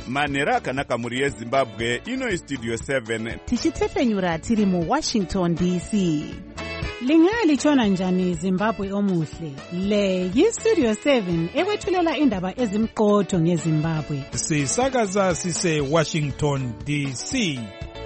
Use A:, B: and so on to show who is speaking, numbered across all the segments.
A: manhero akanaka mhuri yezimbabwe. Ino Studio 7
B: tichitsefenyura tiri muWashington DC.
C: Lingalitshona njani Zimbabwe omuhle? Le yiStudio 7 ekwethulela indaba ezimqotho ngeZimbabwe.
D: Sisakaza sise Washington DC.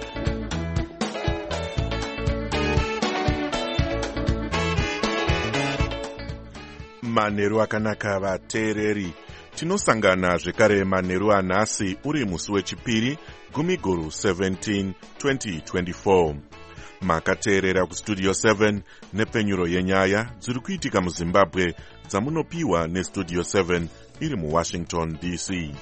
E: Manheru akanaka vateereri. Tinosangana zvekare manheru anhasi uri musi wechipiri gumiguru 17 2024. Makateerera kuStudio 7 nepenyuro yenyaya dziri kuitika muZimbabwe dzamunopiwa neStudio 7 iri muWashington DC.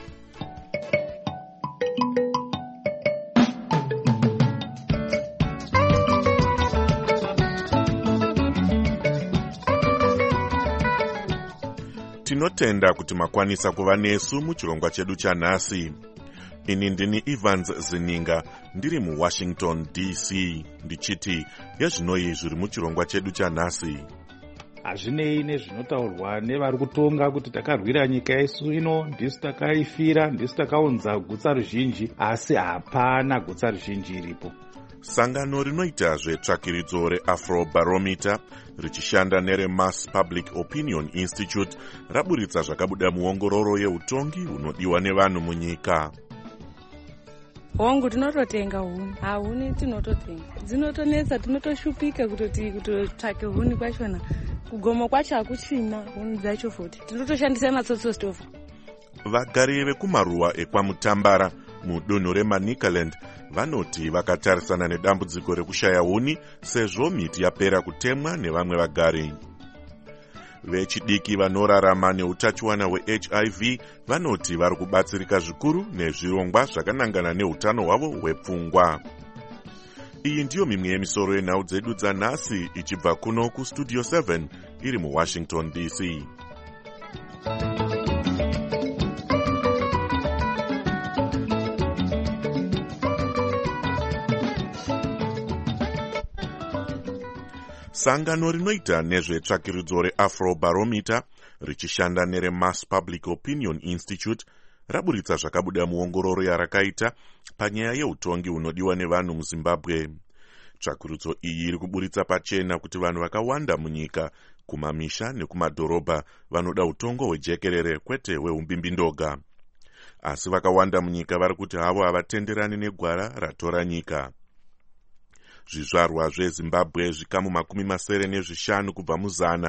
E: Tinotenda kuti makwanisa kuva nesu muchirongwa chedu chanhasi. Ini ndini Evans Zininga ndiri muWashington DC ndichiti yezvinoi zviri muchirongwa chedu chanhasi.
F: Hazvinei nezvinotaurwa nevari kutonga kuti takarwira nyika yesu ino, ndisu takaifira, ndisu takaunza gutsa ruzhinji, asi hapana gutsa ruzhinji iripo.
E: Sangano rinoita zvetsvakiridzo reAfrobarometer richishanda nereMass Public Opinion Institute raburitsa zvakabuda muongororo yeutongi unodiwa nevanhu munyika.
G: Hongu tinototenga huni, huni tinototenga, dzinotonetsa, tinotoshupika kutotsvake huni kwachona, kugomo kwacho hakuchina huni dzacho futi, tinotoshandisa matsotso stove.
E: Vagari vekumaruwa ekwamutambara mudunhu reManicaland vanoti vakatarisana nedambudziko rekushaya huni sezvo miti yapera kutemwa nevamwe vagari. Vechidiki vanorarama neutachiwana hweHIV vanoti vari kubatsirika zvikuru nezvirongwa zvakanangana neutano hwavo hwepfungwa. Iyi ndiyo mimwe yemisoro yenhau dzedu dzanhasi ichibva kuno kuStudio 7 iri muWashington DC. Sangano rinoita nezvetsvakiridzo reAfrobarometer richishanda nereMass Public Opinion Institute raburitsa zvakabuda muongororo yarakaita panyaya yeutongi unodiwa nevanhu muZimbabwe. Tsvakiridzo iyi iri kuburitsa pachena kuti vanhu vakawanda munyika, kumamisha nekumadhorobha, vanoda utongo hwejekerere kwete hweumbimbi-ndoga. Asi vakawanda munyika vari kuti havo havatenderani negwara ratora nyika. Zvizvarwa zveZimbabwe zvikamu 75 kubva muzana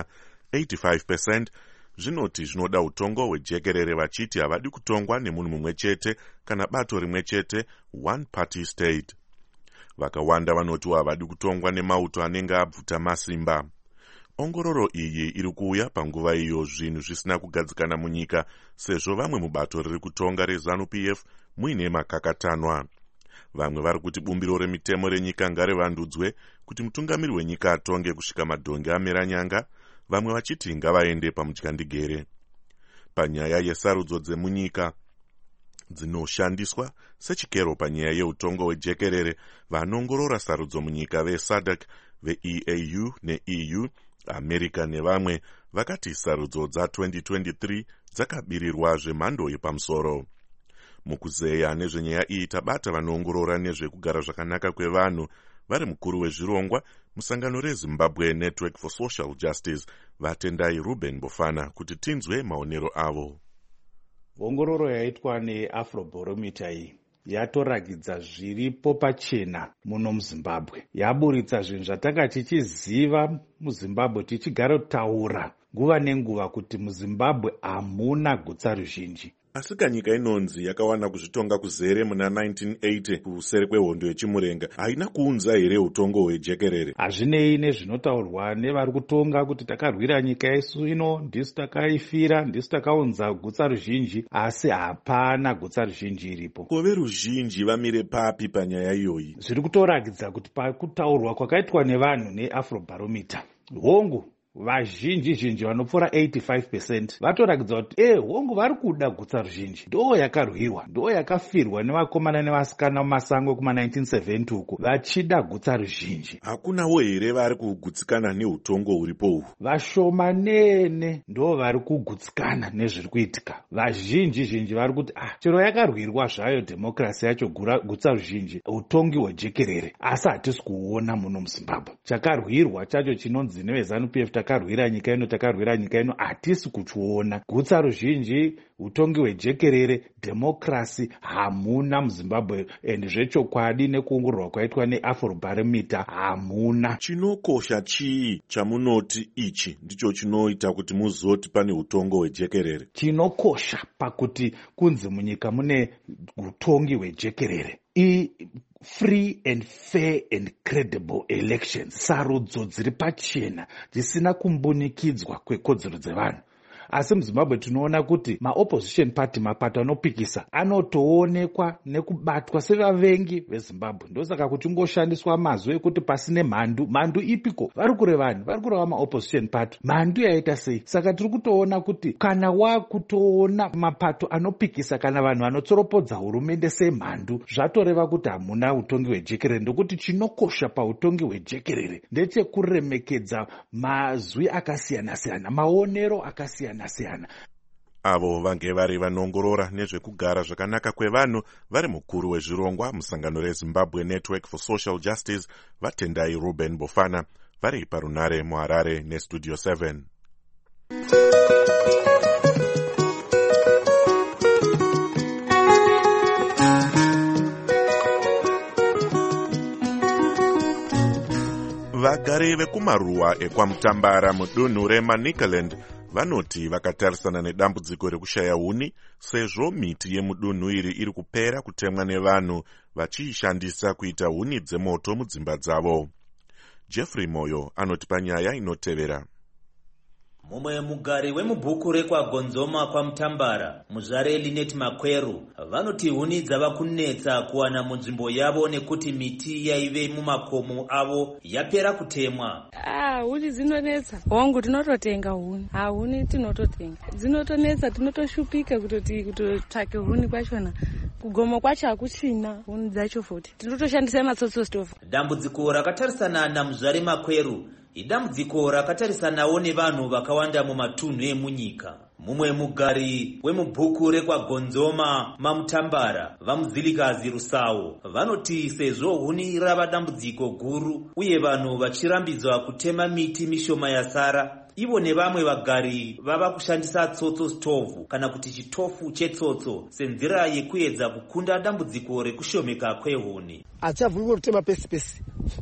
E: 85% zvinoti zvinoda utongo hwejekerere vachiti havadi kutongwa nemunhu mumwe chete kana bato rimwe chete, one party state. Vakawanda vanoti havadi kutongwa nemauto anenge abvuta masimba. Ongororo iyi iri kuuya panguva iyo zvinhu zvisina kugadzikana munyika sezvo vamwe mubato riri kutonga reZANU-PF muine makakatanwa. Vamwe vari kuti bumbiro remitemo renyika ngarevandudzwe kuti mutungamiri wenyika atonge kusvika madhonge amera nyanga, vamwe vachiti ngavaende pamutyandigere. Panyaya yesarudzo dzemunyika dzinoshandiswa sechikero panyaya yeutongo hwejekerere, vanongorora sarudzo munyika veSADC, veEAU neEU, America nevamwe vakati sarudzo dza2023 dzakabirirwa zvemhando yepamusoro. Mukuzeya nezvenyaya iyi tabata vanoongorora nezvekugara zvakanaka kwevanhu vari mukuru wezvirongwa musangano reZimbabwe Network for Social Justice vatendai Ruben Bofana kuti tinzwe maonero avo.
F: Ongororo yaitwa neAfrobarometer iyi yatoragidza zviripo pachena muno muZimbabwe. Yaburitsa zvinhu zvatanga tichiziva muZimbabwe, tichigara kutaura nguva nenguva kuti muZimbabwe hamuna gutsa ruzhinji.
E: Asika nyika inonzi yakawana kuzvitonga kuzere muna 1980 kuseri kwehondo yechimurenga haina kuunza here utongo hwejekerere?
F: Hazvinei nezvinotaurwa nevari kutonga kuti takarwira nyika yesu ino, ndisu takaifira, ndisu takaunza gutsa ruzhinji, asi hapana gutsa ruzhinji iripo.
E: Kove ruzhinji vamire papi panyaya iyoyi?
F: Zviri kutoragidza kuti pakutaurwa kwakaitwa nevanhu neAfrobarometer, hongu vazhinji vanopfuura 85% vatorakidza kuti hongu vari kuda gutsa ruzhinji. Ndo yakarwirwa, ndo yakafirwa nevakomana nevasikana mumasango kuma1970 uko vachida gutsa ruzhinji.
E: Hakunawo here vari kugutsikana neutongo huripo uhu?
F: Vashomanene ndo vari kugutsikana nezviri kuitika. Vazhinji vari kuti chero yakarwirwa zvayo dhemokirasi yacho gutsa ruzhinji, utongi hwejekerere, asi hatisi kuona muno muZimbabwe. Chakarwirwa chacho chinonzi neveZANU-PF takarwira nyika ino, hatisi kuchiona. Gutsa ruzhinji, utongi hwejekerere, dhemokirasi hamuna muZimbabwe, and zvechokwadi nekuongororwa kwaitwa neAfrobarometer hamuna.
E: Chinokosha chii chamunoti ichi ndicho chinoita kuti muzoti pane utongo hwejekerere?
F: Chinokosha pakuti kunzi munyika mune utongi hwejekerere, free and fair and credible elections, sarudzo dziri pachena dzisina kumbunikidzwa kwekodzero dzevanhu. Asi muZimbabwe tinoona kuti maopposition party, mapato anopikisa, anotoonekwa nekubatwa sevavengi veZimbabwe. Ndosaka kuchingoshandiswa mazwi ekuti pasine mhandu ipiko. Vari kurevani? Vari kureva maopposition party. Mhandu yaita sei? Saka tiri kutoona kuti kana wakutoona mapato anopikisa kana vanhu vanotsoropodza hurumende semhandu, zvatoreva kuti hamuna utongi hwejekerere. Ndokuti chinokosha pautongi hwejekerere ndechekuremekedza mazwi akasiyana-siyana, maonero akasiyana-siyana.
E: Avo vange vari vanongorora nezvekugara zvakanaka kwevanhu vari mukuru wezvirongwa musangano reZimbabwe Network for Social Justice, vaTendai Ruben Bofana, vari parunare muHarare neStudio 7. Vagari vekumaruwa ekwaMutambara mudunhu reManicaland vanoti vakatarisana nedambudziko rekushaya huni sezvo miti yemudunhu iri kupera kutemwa nevanhu vachiishandisa kuita huni dzemoto mudzimba dzavo. Jeffrey Moyo anoti panyaya inotevera.
H: Mumwe mugari wemubhuku rekwaGonzoma kwaMutambara, muzvare Linet Makweru, vanoti huni dzava kunetsa kuwana munzvimbo yavo nekuti miti yaive mumakomo avo yapera kutemwa.
G: Huni dzinonetsa. Hongu tinototenga huni. Huni tinototenga. Dzinotonetsa, tinotoshupika kutotsvake huni kwachona. Kugomo kwacho hakuchina huni dzacho futi. Tinotoshandisa matsotso stove.
H: Dambudziko rakatarisana namuzvare Makweru idambudziko rakatarisanawo nevanhu vakawanda mumatunhu emunyika. Mumwe mugari wemubhuku rekwaGonzoma maMutambara, vaMuzilikazi Rusawo, vanoti sezvo huni rava dambudziko guru uye vanhu vachirambidzwa kutema miti mishoma yasara, ivo nevamwe vagari vava kushandisa tsotso stovu kana kuti chitofu chetsotso senzira yekuedza kukunda dambudziko rekushomeka kwehuni.
I: Achabvumirwa kutema pesi.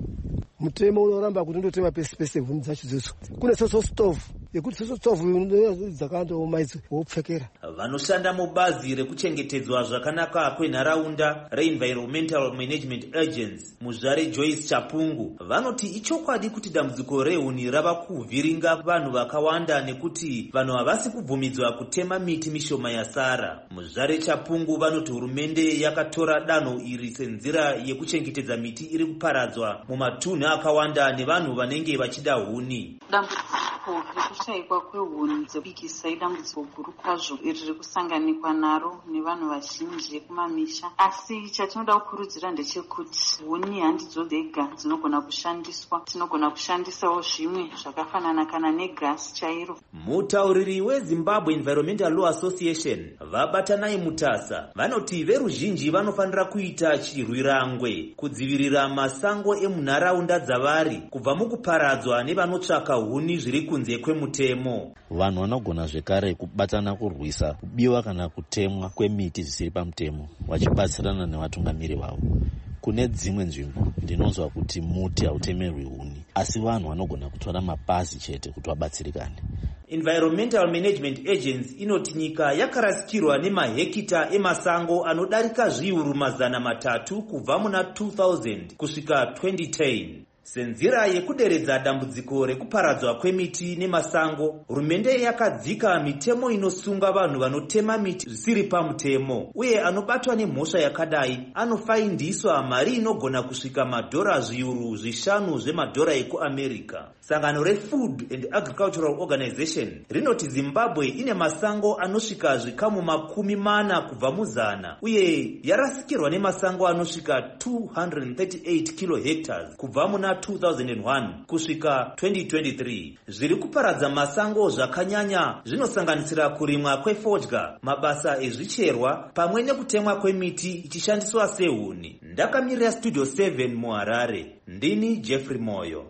I: Mutemo unoramba kuti ndotema pesi huni dzacho dzeso. Kune tsotso stovu yekuti tsotso stovu dzakandomaidzi wopfekera.
H: Vanoshanda mubazi rekuchengetedzwa zvakanaka kwenharaunda reEnvironmental Management Agency, muzvare Joyce Chapungu, vanoti ichokwadi kuti dambudziko rehuni rava kuvhiringa vanhu vakawanda nekuti vanhu havasi kubvumidzwa kutema miti mishoma yasara. Muzvare Chapungu vanoti hurumende yakatora danho iri senzira yekuchengetedza miti iri kuparadzwa mumatunhu akawanda nevanhu vanenge vachida huni.
J: Dambudziko rekushayikwa kwehuni dzekubikisa idambudziko guru kwazvo iri rikusanganikwa naro nevanhu vazhinji kumamisha. Asi chatinoda kukurudzira ndechekuti huni handidzo dzega dzinogona kushandiswa, tinogona kushandisawo zvimwe zvakafanana kana negasi chairo.
H: Mutauriri weZimbabwe Environmental Law Association, vabatanai Mutasa, vanoti veruzhinji vanofanira kuita chirwirangwe kudzivirira masango emunharaunda dzavari kubva mukuparadzwa nevanotsvaka huni zviri kunze kwemutemo.
K: Vanhu vanogona zvekare kubatana kurwisa kubiwa kana kutemwa kwemiti zvisiri pamutemo, vachibatsirana nevatungamiri vavo. Kune dzimwe nzvimbo ndinonzwa kuti muti hautemerwi huni, asi vanhu vanogona kutora mapazi chete kuti vabatsirikane.
H: Environmental Management Agency inoti nyika yakarasikirwa nemahekita emasango anodarika zviuru 300 kubva muna 2000 kusvika 2010. Senzira yekuderedza dambudziko rekuparadzwa kwemiti nemasango, hurumende yakadzika mitemo inosunga vanhu vanotema miti zvisiri pamutemo uye anobatwa nemhosva yakadai anofaindiswa mari inogona kusvika madhora zviuru 5 zvemadhora ekuAmerica. Sangano reFood and Agricultural Organization rinoti Zimbabwe ine masango anosvika zvikamu 40 kubva muzana uye yarasikirwa nemasango anosvika 238 kilohectares kubva muna 2001 kusvika 2023. Zviri kuparadza masango zvakanyanya zvinosanganisira kurimwa kwefodya, mabasa ezvicherwa pamwe nekutemwa kwemiti ichishandiswa sehuni. Ndakamirira Studio 7 muHarare, ndini Jeffrey Moyo.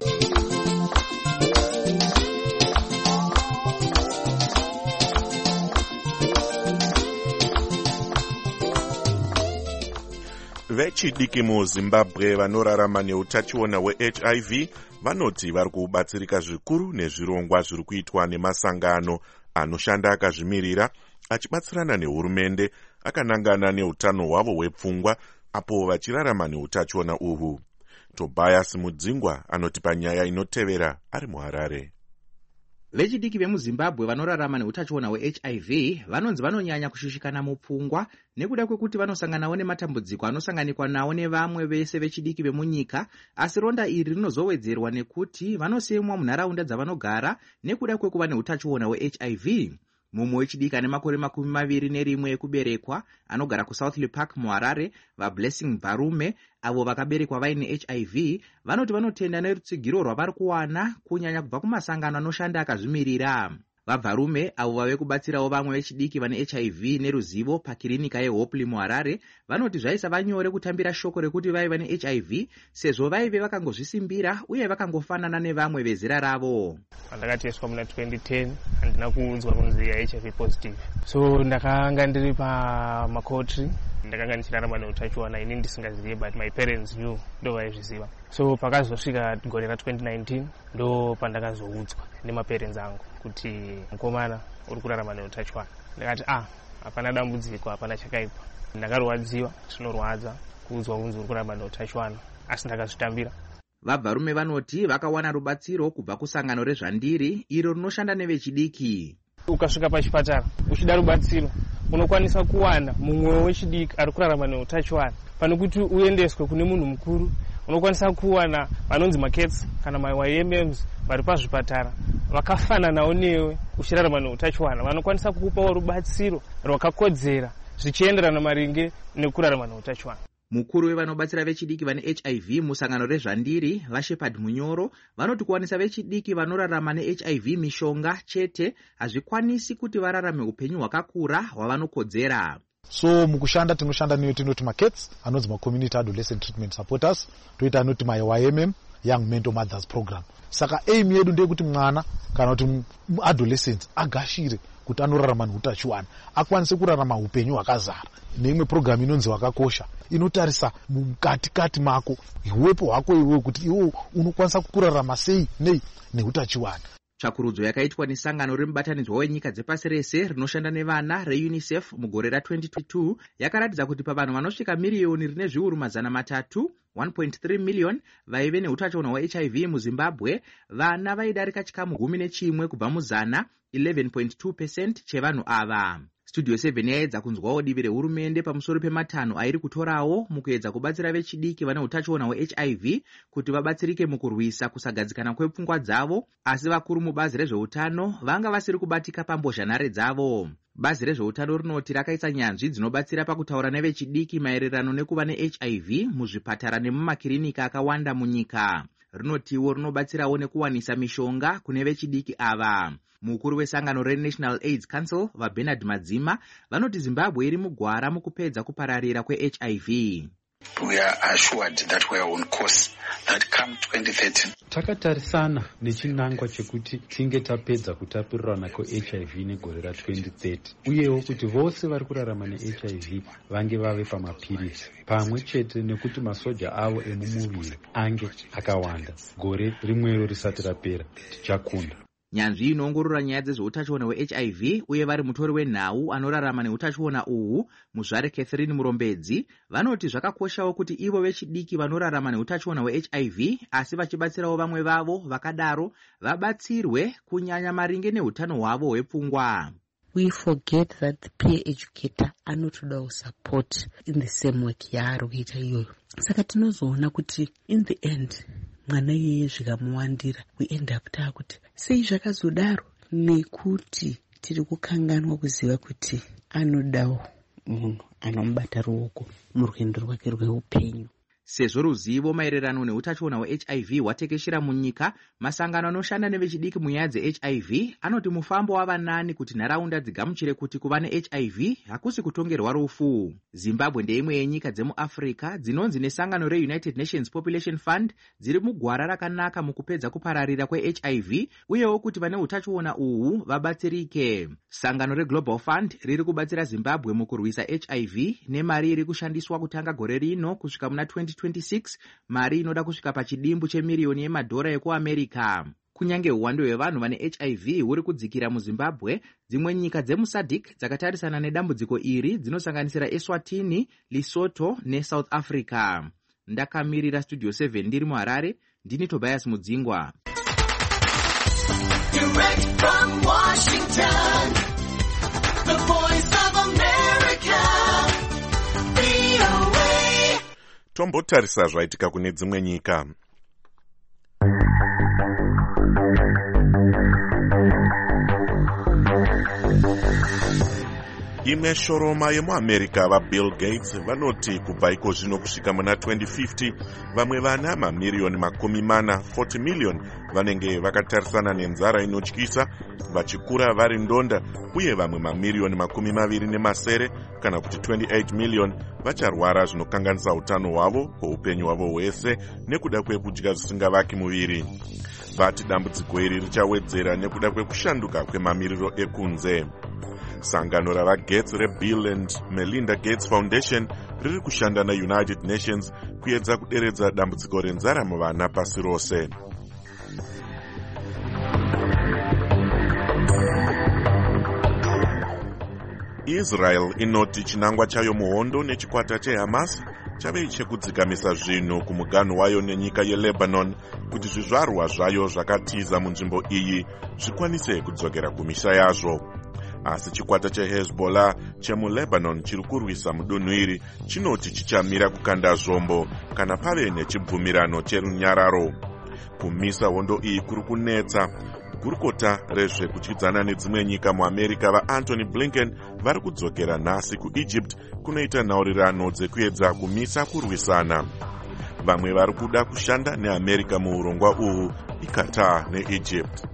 E: Vechidiki muZimbabwe vanorarama neutachiona weHIV vanoti vari kubatsirika zvikuru nezvirongwa zviri kuitwa nemasangano anoshanda akazvimirira achibatsirana nehurumende akanangana neutano hwavo hwepfungwa apo vachirarama neutachiona uhu. Tobias Mudzingwa anotipa nyaya inotevera ari muHarare.
L: Vechidiki vemuZimbabwe vanorarama neutachiona weHIV vanonzi vanonyanya kushushikana mupfungwa nekuda kwekuti vanosanganawo nematambudziko anosanganikwa nawo nevamwe vese vechidiki vemunyika, asi ronda iri rinozowedzerwa nekuti vanosemwa munharaunda dzavanogara nekuda kwekuva neutachiona weHIV. Mumwe wechidiki ane makore 21 ekuberekwa anogara kuSouthly Park muHarare, vaBlessing Bharume avo vakaberekwa vaine HIV vanoti vanotenda nerutsigiro rwavari kuwana kunyanya kubva kumasangano anoshanda akazvimirira. VaBharume avo vave kubatsirawo vamwe vechidiki vane HIV neruzivo pakirinika yeHopley muHarare vanoti zvaisava nyore kutambira shoko rekuti vaiva neHIV sezvo vaive vakangozvisimbira uye vakangofanana nevamwe vezera ravo.
M: Ndakateswa muna 2010 handina kuudzwa kunzi HIV positive, so ndakanga ndiri pamakotri, ndakanga ndichirarama neutachiona ini ndisingazive, but my parents knew, ndo vaizviziva. So pakazosvika gore ra2019 ndo pandakazoudzwa nemaparents angu kuti mukomana uri kurarama neutachiona. Ndakati hapana dambudziko, hapana chakaipa. Ndakarwadziwa, zvinorwadza kuudzwa kunzi uri kurarama neutachiona, asi ndakazvitambira.
L: VaBharume vanoti vakawana rubatsiro kubva kusangano rezvandiri iro rinoshanda nevechidiki.
M: Ukasvika pachipatara uchida rubatsiro unokwanisa kuwana mumwe wechidiki ari kurarama neutachiona pane kuti uendeswe kune munhu mukuru. Unokwanisa kuwana vanonzi makets kana maYMMs vari pazvipatara vakafananawo newe uchirarama neutachiona, vanokwanisa kukupawo rubatsiro rwakakodzera zvichienderana maringe nekurarama neutachiona.
L: Mukuru wevanobatsira vechidiki vane HIV musangano rezvandiri, vaShepard Munyoro, vanoti kuwanisa vechidiki vanorarama neHIV mishonga chete hazvikwanisi kuti vararame upenyu hwakakura hwavanokodzera.
N: So mukushanda tinoshanda neyo tinoti makets anonzi community adolescent treatment supporters, toita anoti maYMM young mental mothers program. Saka aim yedu ndeyekuti mwana kana kuti adolescents agashire kuti anorarama neutachiwana akwanise kurarama upenyu hwakazara. Neimwe program inonzi wakakosha inotarisa mukati mako iwepo hwako iwe kuti iwe unokwanisa kurarama sei neutachiwana.
L: Tsvakurudzo yakaitwa nesangano remubatanidzwa wenyika dzepasi rese rinoshanda nevana reUNICEF mugore ra2022 yakaratidza kuti pavanhu vanosvika miriyoni rine zviuru 300, 1.3 million vaive neutachiona weHIV muZimbabwe, vana vaidarika chikamu 11 kubva muzana, 11.2% chevanhu ava. Studio 7 yaedza kunzwawo divi rehurumende pamusoro pematanho airi kutorawo mukuedza kubatsira vechidiki vane utachiona weHIV kuti vabatsirike mukurwisa kusagadzikana kwepfungwa dzavo, asi vakuru mubazi rezveutano vanga vasiri kubatika pambozhanhare dzavo. Bazi rezveutano rinoti rakaisa nyanzvi dzinobatsira pakutaura nevechidiki maererano nekuva neHIV muzvipatara nemumakirinika akawanda munyika. Rinotiwo rinobatsirawo nekuwanisa mishonga kune vechidiki ava. Mukuru wesangano reNational AIDS Council vaBernard Madzima vanoti Zimbabwe iri mugwara mukupedza kupararira kweHIV.
O: We are assured that we are on course that come 2013.
P: Takatarisana nechinangwa chekuti tinge tapedza kutapurirana kweHIV negore ra2030. Uyewo kuti vose vari kurarama neHIV vange vave pamapirisi. Pamwe chete nekuti masoja avo emumuviri ange akawanda. Gore rimwero risati rapera tichakunda.
L: Nyanzvi inoongorora nyaya dzezveutachiona hweHIV uye vari mutori wenhau anorarama neutachiona uhu, muzvare Catherine Murombedzi, vanoti zvakakoshawo kuti ivo vechidiki vanorarama neutachiona hweHIV asi vachibatsirawo vamwe vavo vakadaro vabatsirwe kunyanya maringe neutano hwavo hwepfungwa.
Q: We forget that the peer educator anotodawo support in the same work yaari kuita iyoyo. Saka tinozoona kuti in the end mwana iyeye zvikamuwandira we end up taakuti sei zvakazodaro, nekuti tiri kukanganwa kuziva kuti anodawo munhu anomubata ruoko murwendo rwake rweupenyu.
L: Sezvo ruzivo maererano neutachiona hweHIV hwatekeshera munyika, masangano anoshanda nevechidiki munyaya dzeHIV anoti mufambo wava nani kuti nharaunda dzigamuchire kuti kuva neHIV hakusi kutongerwa rufu. Zimbabwe ndeimwe yenyika dzemuAfrica dzinonzi nesangano reUnited Nations Population Fund dziri mugwara rakanaka mukupedza kupararira kweHIV uyewo kuti vane utachiona uhu vabatsirike. Sangano reGlobal Fund riri kubatsira Zimbabwe mukurwisa HIV nemari iri kushandiswa kutanga gore rino kusvika muna 2026, mari inoda kusvika pachidimbu chemiriyoni yemadhora ekuAmerica. Kunyange uwando hwevanhu vane HIV huri kudzikira muZimbabwe, dzimwe nyika dzemuSADC dzakatarisana nedambudziko iri dzinosanganisira Eswatini, Lesotho neSouth Africa. Ndakamirira Studio 7 ndiri muHarare, ndini Tobias Mudzingwa.
R: Direct from Washington, the voice of America, VOA.
E: Tombotarisa zvaitika kune dzimwe nyika. Imwe shoroma yemuAmerica vaBill Gates vanoti kubva iko zvino kusvika muna 2050 vamwe vana mamiriyoni 40 million vanenge vakatarisana nenzara inotyisa, vachikura vari ndonda, uye vamwe mamiriyoni 27 kana kuti 28 million vacharwara zvinokanganisa utano hwavo kweupenyu hwavo hwese nekuda kwekudya zvisingavaki muviri. Vati dambudziko iri richawedzera nekuda kwekushanduka kwemamiriro ekunze. Sangano ravaGates reBill and Melinda Gates Foundation riri kushanda naUnited Nations kuedza kuderedza dambudziko renzara muvana pasi rose. Israel inoti chinangwa chayo muhondo nechikwata cheHamas chave chekudzikamisa zvinhu kumuganhu wayo nenyika yeLebanon kuti zvizvarwa zvayo zvakatiza munzvimbo iyi zvikwanise kudzokera kumisha yazvo. Asi chikwata cheHezbollah chemuLebanon chiri kurwisa mudunhu iri chinoti chichamira kukanda zvombo kana pave nechibvumirano cherunyararo. Kumisa hondo iyi kuri kunetsa. Gurukota rezvekutyidzana nedzimwe nyika muAmerica vaAntony Blinken vari kudzokera nhasi kuEgypt kunoita nhaurirano dzekuedza kumisa kurwisana. Vamwe vari kuda kushanda neAmerica muurongwa uhu iQatar neEgypt.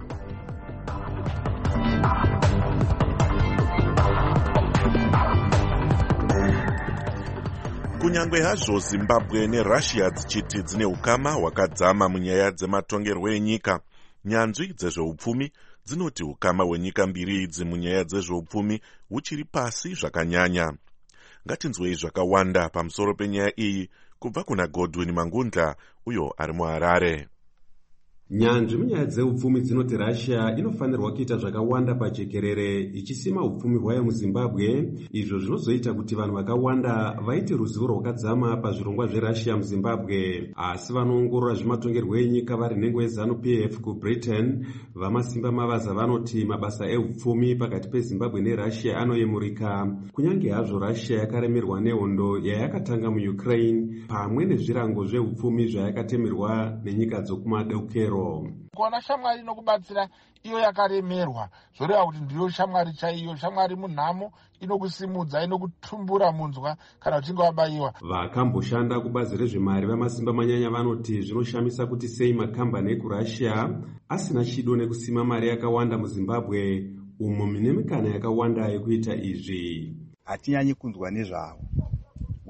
E: Kunyangwe hazvo Zimbabwe neRussia dzichiti dzine ukama hwakadzama munyaya dzematongerwo enyika, nyanzvi dzezveupfumi dzinoti ukama hwenyika mbiri idzi munyaya dzezveupfumi huchiri pasi zvakanyanya. Ngatinzwei zvakawanda pamusoro penyaya iyi kubva kuna Godwin Mangundla uyo ari muHarare.
S: Nyanzvi munyaya dzeupfumi dzinoti Russia inofanirwa kuita zvakawanda pajekerere ichisima upfumi hwayo muZimbabwe, izvo zvinozoita kuti vanhu vakawanda vaite ruzivo rwakadzama pazvirongwa zveRussia muZimbabwe. Asi vanoongorora zvematongerwo enyika vari nhengo yeZANU-PF kuBritain vamasimba mavaza vanoti mabasa eupfumi pakati peZimbabwe neRussia anoyemurika, kunyange hazvo Russia yakaremerwa nehondo yayakatanga muUkraine pamwe nezvirango zveupfumi zvayakatemerwa nenyika dzokumadokero.
T: Kuona shamwari inokubatsira iyo yakaremerwa zvoreva kuti ndiyo shamwari chaiyo, shamwari munhamo inokusimudza, inokutumbura munzwa kana uchinge wabayiwa.
S: Vakamboshanda kubazi rezvemari vamasimba manyanya vanoti zvinoshamisa kuti sei makambani ekuRussia asina chido nekusima mari yakawanda muZimbabwe umo mine mikana yakawanda yekuita izvi.
U: Hatinyanyi kunzwa nezvavo.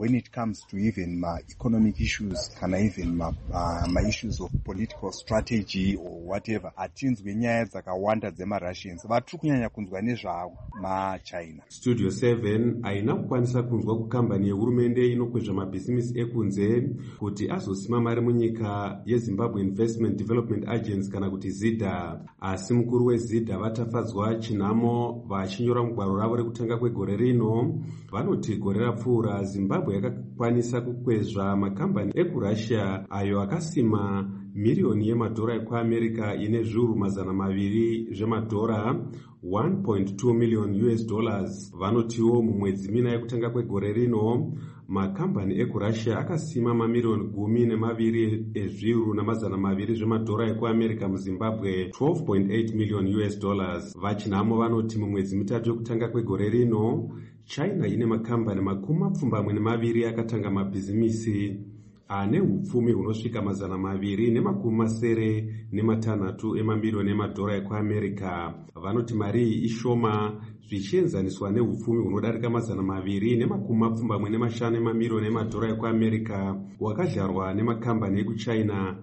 U: when it comes to even economic issues kana even issues of political strategy or whatever, hatinzwi nyaya dzakawanda dzemarussians. Vatiri kunyanya kunzwa nezvavo maChina.
S: Studio 7 haina kukwanisa kunzwa kukambani yehurumende inokwezva mabhizimusi ekunze kuti azosima mari munyika yeZimbabwe Investment Development Agency kana kuti ZIDA, asi mukuru weZIDA vatafadzwa chinhamo vachinyora mugwaro ravo rekutanga kwegore rino. Vanoti gore rapfuura Zimbabwe yakakwanisa kukwezva makambani ekuRussia ayo akasima miriyoni yemadhora ekuAmerica ine zviuru mazana maviri zvemadhora, $1.2 million. Vanotiwo mumwedzi mina yekutanga kwegore rino makambani ekuRussia akasima mamiriyoni 12 ezviuru namazana maviri zvemadhora ekuAmerica muZimbabwe, $12.8 million. Vachinhamo vanoti mumwedzi mitatu yekutanga kwegore rino China ine makambani 22 akatanga mabhizimisi ane hupfumi hunosvika mazana maviri nemakumi emamiliyoni emadhora ekuAmerica. Vanoti mari iyi ishoma zvichienzaniswa nehupfumi hunodarika mazana maviri nemakumi emamiliyoni emadhora ekuAmerica hwakadyarwa nemakambani ekuChina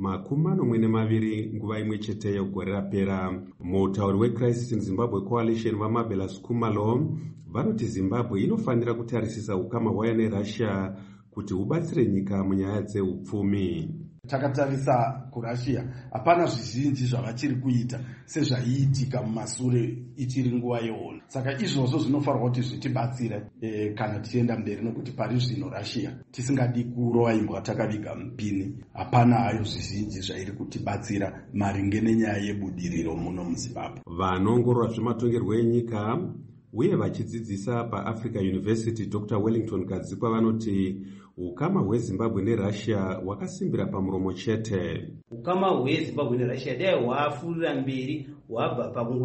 S: 42 nguva imwe cheteyo gore rapera. Mutauri weCrisis in Zimbabwe Coalition vaMabela Skumalo vanoti Zimbabwe inofanira kutarisisa ukama hwayo neRussia kuti ubatsire nyika munyaya dzeupfumi.
V: Takatarisa kuRussia hapana zvizhinji zvavachiri kuita sezvaiitika mumasure ichiri nguva yehondo. Saka izvozvo zvinofanirwa kuti zvitibatsira kana tichienda mberi, nokuti pari zvino Russia tisingadi kurova imbwa takaviga mupini. Hapana hayo zvizhinji zvairi kutibatsira maringe nenyaya yebudiriro muno muZimbabwe.
S: Vanoongorora zvematongerwo enyika uye vachidzidzisa paAfrica University Dr. Wellington Gadzikwa vanoti ukama hweZimbabwe neRussia hwakasimbira pamuromo chete.
W: Ukama hweZimbabwe neRussia dai hwafurira mberi hwabva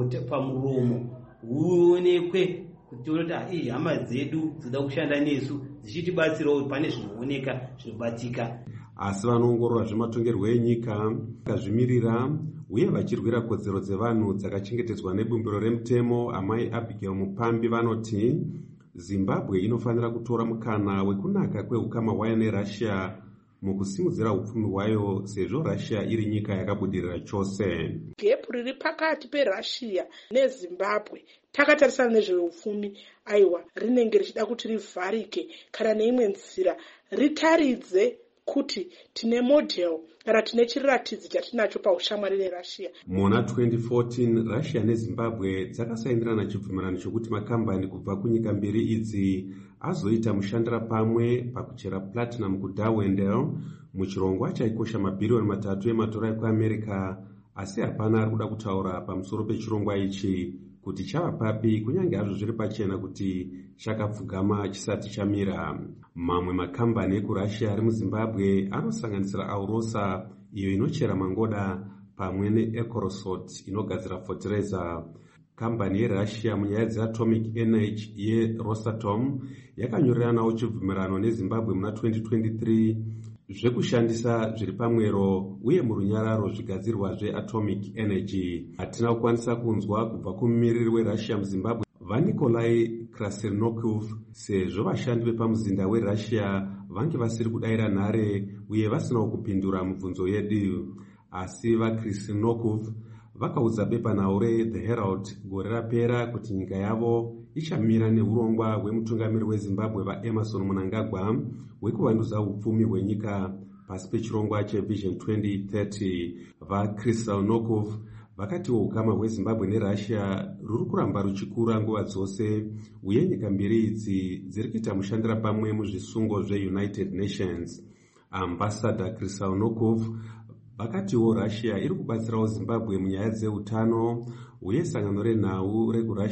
W: pamuromo huonekwe kuti kuti hama dzedu dzida kushanda nesu dzichitibatsirawo pane zvinooneka zvinobatika.
S: Asi vanoongorora zvematongerwo enyika vakazvimirira uye vachirwira kodzero dzevanhu dzakachengetedzwa nebumbiro remutemo amai Abigail Mupambi vanoti Zimbabwe inofanira kutora mukana wekunaka kweukama hwayo neRussia mukusimudzira upfumi hwayo sezvo Russia iri nyika yakabudirira chose.
X: Gepu riri pakati peRussia neZimbabwe takatarisana nezveupfumi aiwa rinenge richida kuti rivharike kana neimwe nzira ritaridze kuti tine model kana tine chiratidzi chatinacho paushamwari neRussia.
S: Muna 2014 Russia neZimbabwe dzakasaindirana chibvumirano chokuti makambani kubva kunyika mbiri idzi azoita mushandira pamwe pakuchera platinum kuDarwendale muchirongwa chaikosha mabhiriyoni 3 emadhora ekuAmerica, asi hapana ari kuda kutaura pamusoro pechirongwa ichi kuti chava papi, kunyange hazvo zviri pachena kuti chakapfugama chisati chamira. Mamwe makambani ekuRussia ari muZimbabwe anosanganisira Aurosa iyo inochera mangoda pamwe neEcorosot inogadzira fertilizer. Kambani yeRussia munyaya dzeatomic energy yeRosatom yakanyoreranawo chibvumirano neZimbabwe muna 2023 zvekushandisa zviri pamwero uye murunyararo zvigadzirwa zveatomic energy. Hatina kukwanisa kunzwa kubva kumumiriri weRussia muZimbabwe vaNikolai Krasnokov sezvo vashandi vepamuzinda weRussia vange vasiri kudayira nhare uye vasinawo kupindura mibvunzo yedu. Asi vaKrasnokov vakaudza bepanhau reThe Herald gore rapera kuti nyika yavo ichamira neurongwa hwemutungamiri weZimbabwe vaEmerson Mnangagwa hwekuvandudza upfumi hwenyika pasi pechirongwa cheVision 2030. VaKrasnokov vakatiwo ukama hweZimbabwe neRussia ruri kuramba ruchikura nguva dzose uye nyika mbiri idzi dziri kuita mushandira pamwe muzvisungo zveUnited Nations. Ambassador Krasnokov vakatiwo Russia iri kubatsirawo Zimbabwe munyaya dzeutano uye sangano renhau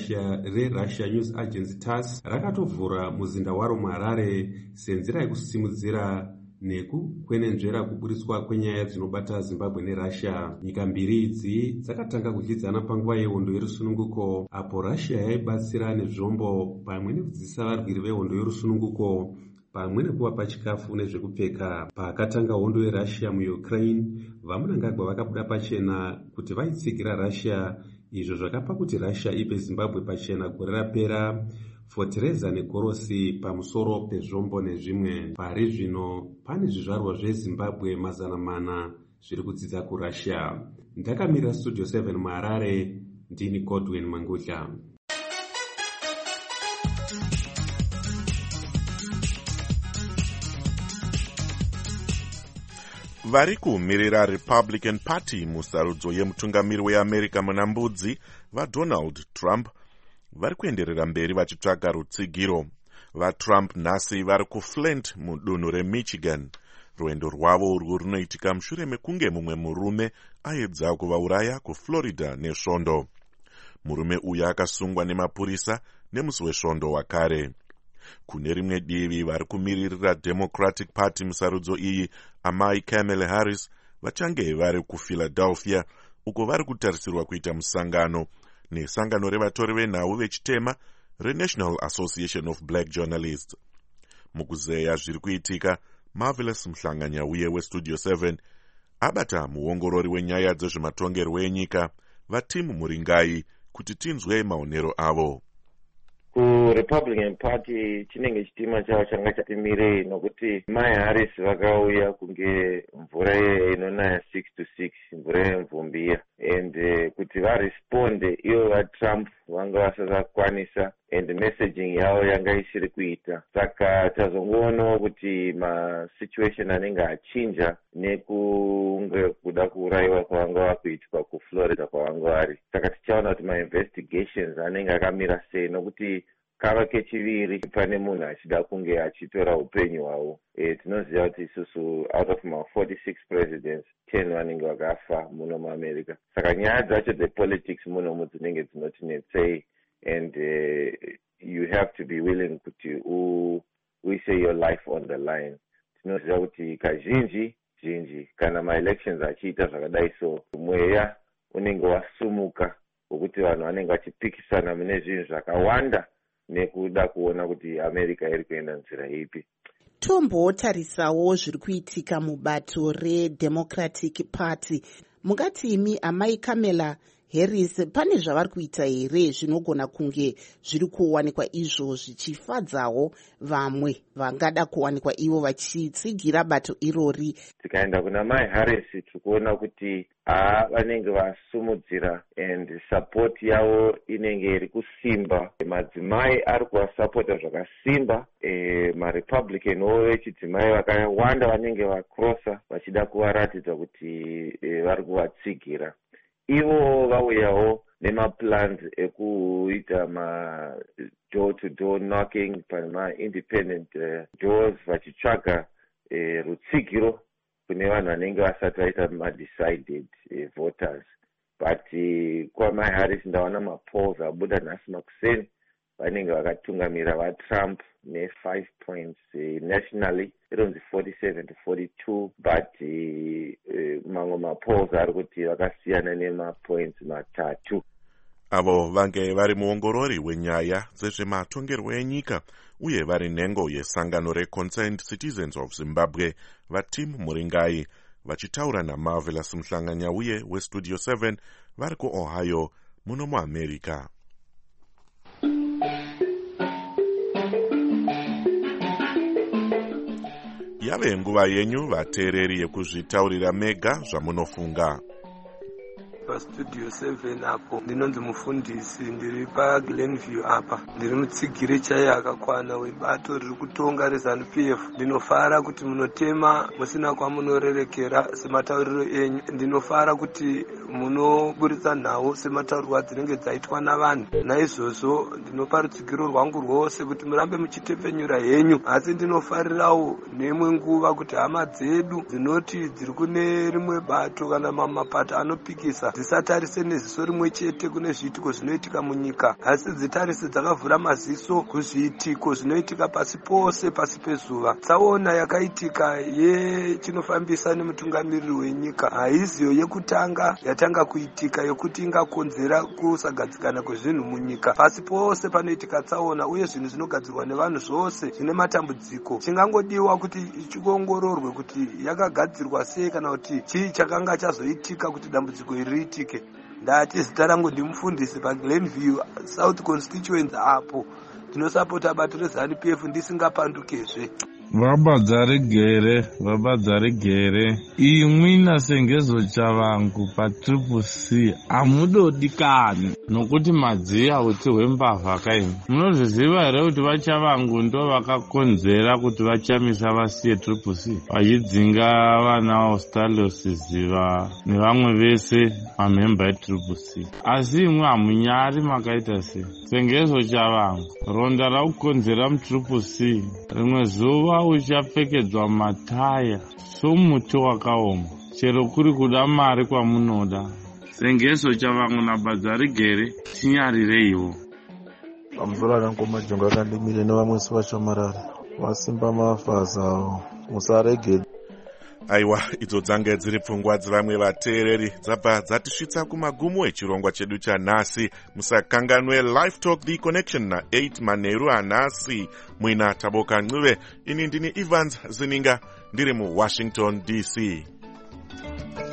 S: reRussia News Agency TASS rakatovhura muzinda waro muHarare senzira yekusimudzira nekukwenenzvera kuburitswa kwenyaya dzinobata Zimbabwe neRussia. Nyika mbiri idzi dzakatanga kudyidzana panguva yehondo yerusununguko apo Russia yaibatsira nezvombo pamwe nekudzidzisa varwiri vehondo yerusununguko pamwe nekuvapa chikafu nezvekupfeka. Pakatanga hondo yeRussia muUkraine, vaMnangagwa vakabuda pachena kuti vaitsigira Russia, izvo zvakapa kuti Russia ipe Zimbabwe pachena gore rapera Fortereza nekorosi pamusoro pezvombo nezvimwe. Pari zvino pane zvizvarwa zveZimbabwe 400 zviri kudzidza kuRussia. Ndakamira Studio 7 muHarare, ndini Godwin Mangudla.
E: Vari kumirira Republican Party musarudzo yemutungamiri weAmerica muna mbudzi vaDonald Trump vari kuenderera mberi vachitsvaga rutsigiro. VaTrump nhasi vari kuFlint mudunhu reMichigan. Rwendo rwavo urwu runoitika mushure mekunge mumwe murume aedza kuvauraya kuFlorida nesvondo. Murume uyu akasungwa nemapurisa nemusi wesvondo wakare. Kune rimwe divi vari kumiririra Democratic Party musarudzo iyi amai Kamala Harris vachange vari kuPhiladelphia uko vari kutarisirwa kuita musangano nesangano revatori venhau vechitema reNational Association of Black Journalists. Mukuzeya zviri kuitika, Marvelous Mhlanganyauye weStudio 7 abata muongorori wenyaya dzezvematongerwo enyika vaTim Muringai kuti tinzwe maonero avo.
A: Republican Party chinenge chitima chavo changa chatimirei nokuti Mai Harris vakauya kunge mvura inonaya 6 to 6 mvura yemvumbiya and kuti varesponde ivo vaTrump vanga vasakwanisa and messaging yavo yanga isiri kuita. Saka tazongoonawo kuti masituation anenge achinja nekunge kuda kuurayiwa kwavanga vakuitwa kuFlorida kwavanga vari. Saka tichaona kuti mainvestigations anenge akamira sei nokuti kava kechiviri pane munhu achida kunge achitora upenyu hwavo. Tinoziva kuti isusu out of ma 46 presidents 10 vanenge vakafa muno muAmerica. Saka nyaya dzacho dzepolitics muno dzinenge dzinotinetsei and you have to be willing kuti uise your life on the line. Tinoziva kuti kazhinji kana ma-elections achiita zvakadai so mweya unenge wasumuka wokuti vanhu vanenge vachipikisana mune zvinhu zvakawanda nekuda kuona kuti America iri kuenda nzira ipi.
B: Tombotarisawo zviri kuitika mubato reDemocratic Party. Mungati imi amai Kamala Harris pane zvavari kuita here zvinogona kunge zviri kuwanikwa izvo zvichifadzawo vamwe vangada kuwanikwa ivo vachitsigira bato irori?
A: Tikaenda kuna Mai Harris tikuona kuti vanenge vasumudzira and support yavo inenge iri kusimba. Madzimai ari kuvasapota zvakasimba. MaRepublican wo vechidzimai vakawanda vanenge vakrosa vachida kuvaratidza kuti vari kuvatsigira. Ivo vauyawo nemaplans ekuita ma-door-to-door knocking pama-independent doors vachitsvaga rutsigiro kune vanhu vanenge vasati vaita ma-decided voters. But kwaMai Harris ndawana mapolls abuda nhasi makuseni vanenge vakatungamira vaTrump ne5 points nationally ironzi 47 to 42 but mamwe mapolls ari kuti vakasiyana nemapoints matatu.
E: Avo vange vari muongorori wenyaya dzezvematongerwo enyika uye vari nhengo yesangano reConcerned Citizens of Zimbabwe vaTim Muringai vachitaura naMarvelous Mhlanganyauye weStudio 7 vari kuOhio muno muAmerica. Yave nguva yenyu vateereri yekuzvitaurira mega zvamunofunga.
C: PaStudio 7 apo ndinonzi mufundisi ndiri paGlenview apa ndiri mutsigiri chaiye akakwana webato riri kutonga reZANU-PF. Ndinofara kuti munotema musina kwamunorerekera sematauriro enyu. Ndinofara kuti munoburitsa nhau sematauriro dzinenge dzaitwa navanhu. Naizvozvo ndinopa rutsigiro rwangu rwose kuti murambe muchitepfenyura henyu. Asi ndinofarirawo nemwe nguva kuti hama dzedu dzinoti dziri kune rimwe bato kana mapato anopikisa dzisatarise neziso rimwe chete kune zviitiko zvinoitika munyika, asi dzitarise dzakavhura maziso kuzviitiko zvinoitika pasi pose pasi pezuva. Tsaona yakaitika yechinofambisa nemutungamiriri wenyika haiziyo yekutanga yatanga kuitika yokuti ingakonzera kusagadzikana kwezvinhu munyika. Pasi pose panoitika tsaona uye zvinhu zvinogadzirwa nevanhu zvose zvine matambudziko. Chingangodiwa kuti ichiongororwe kuti yakagadzirwa sei kana kuti chii chakanga chazoitika kuti dambudziko iri riitike. Ndati zita rangu ndimufundisi paGlenview South Constituency apo ndinosapota bato reZANU-PF ndisingapandukezve.
D: vabadzaregere imwina sengezo chavangu paTCC hamudodi kani nokuti madziya uti hwembavha kaini. Munozviziva here kuti vachavangu ndo vakakonzera kuti vachamisa vasiye TCC vachidzinga vana Australos Ziva nevamwe vese mamhemba eTCC. Asi imwe hamunyari makaita sei. Sengezo chavangu ronda rakukonzera muTCC rimwe zuva uchapfekedzwa mataya somuti wakaoma chero kuri kuda mari kwamunoda. Sengezo chavangu naBadzarigere chinyarireiwo.
F: Pamusoro anangoma jongo akandimire nevamwesi vashomarari vasimba mafasa avo musaregere.
E: Aiwa, idzo dzange dziri pfungwa dzevamwe vateereri dzabva dzatisvitsa kumagumo echirongwa chedu chanhasi. Musakanganwe Live Talk The Connection na8 manheru anhasi. Mwina Taboka Ncube, ini ndini Evans Zininga ndiri muWashington DC.